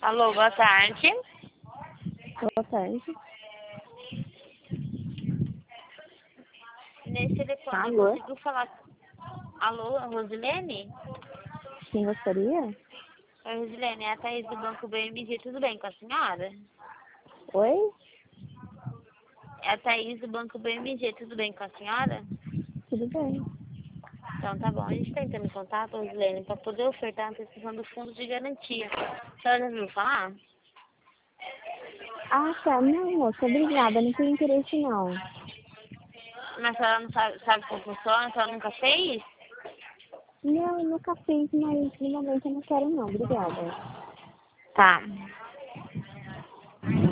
Alô, boa tarde. Boa tarde. Nesse telefone eu Alô? consigo falar. Alô, Rosilene? Quem gostaria? Oi, Rosilene, é a Thaís do Banco BMG, tudo bem com a senhora? Oi? É a Thaís do Banco BMG, tudo bem com a senhora? Tudo bem. Então tá bom, a gente está entrando em contato, Rosilene, para poder ofertar a antecipação do fundo de garantia. A senhora já ouviu falar? Ah, tá. Não, moça, obrigada. Não tenho interesse, não. Mas a senhora não sabe como funciona, a senhora nunca fez? Não, nunca fiz, mas no momento eu não quero, não. Obrigada. Tá.